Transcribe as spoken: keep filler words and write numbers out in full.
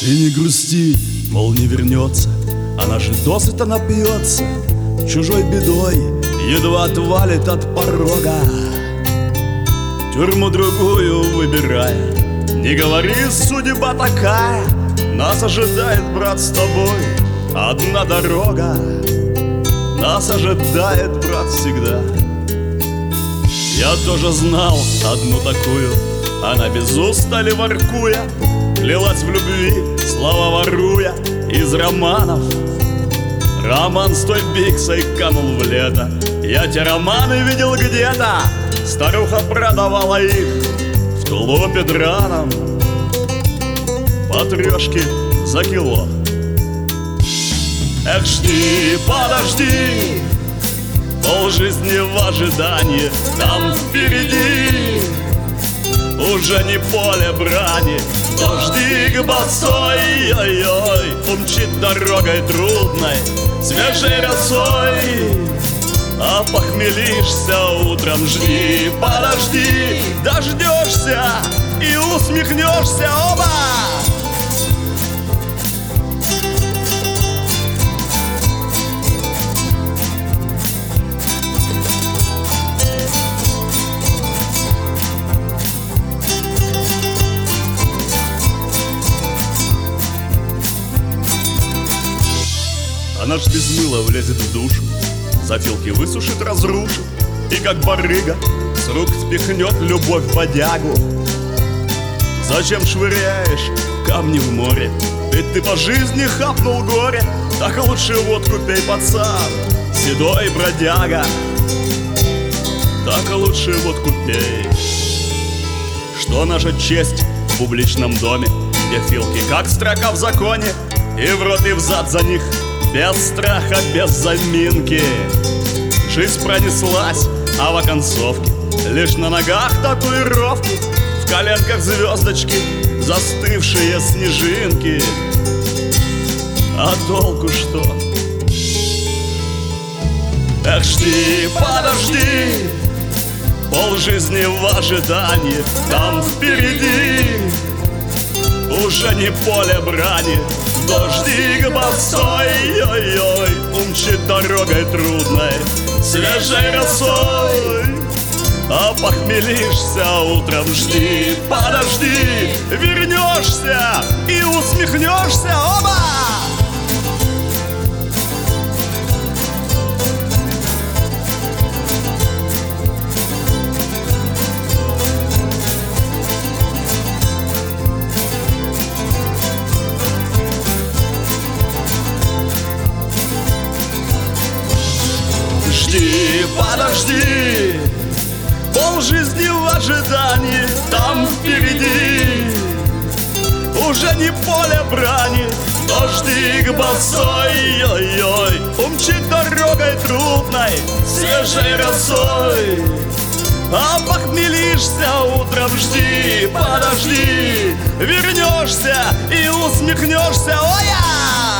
Ты не грусти, мол, не вернется, она же досыта напьется, чужой бедой едва отвалит от порога. Тюрьму другую выбирая, не говори, судьба такая, нас ожидает, брат, с тобой одна дорога. Нас ожидает, брат, всегда. Я тоже знал одну такую, она без устали воркуя клялась в любви, слова воруя из романов. Роман с той биксой канул в лето, я те романы видел где-то. Старуха продавала их в тулупе драном по трешке за кило. Эх, жди, подожди, полжизни в ожидании, там впереди уже не поле брани. Дождик босой, ой-ой, умчит дорогой трудной, свежей росой. А похмелишься утром, жди, подожди, дождешься и усмехнешься оба. Она ж без мыла влезет в душу, затылки высушит, разрушит, и как барыга с рук спихнет любовь в бодягу. Зачем швыряешь камни в море? Ведь ты по жизни хапнул горе. Так лучше водку пей, пацан, седой бродяга. Так лучше водку пей. Что наша честь в публичном доме, где филки как строка в законе, и в рот и взад за них без страха, без заминки. Жизнь пронеслась, а в оконцовке лишь на ногах татуировки, в коленках звездочки, застывшие снежинки. А толку что? Эх, жди, подожди, полжизни в ожидании, там впереди уже не поле брани. Дождик босой, ой-ой, умчит дорогой трудной, свежей росой. А похмелишься утром, жди, подожди, вернешься и усмехнешься оба. Жди, подожди, полжизни в ожидании, там впереди уже не поле брани. Дождик босой, ой-ой, умчит дорогой трудной, свежей росой. А похмелишься утром, жди, подожди, вернешься и усмехнешься, ой-я!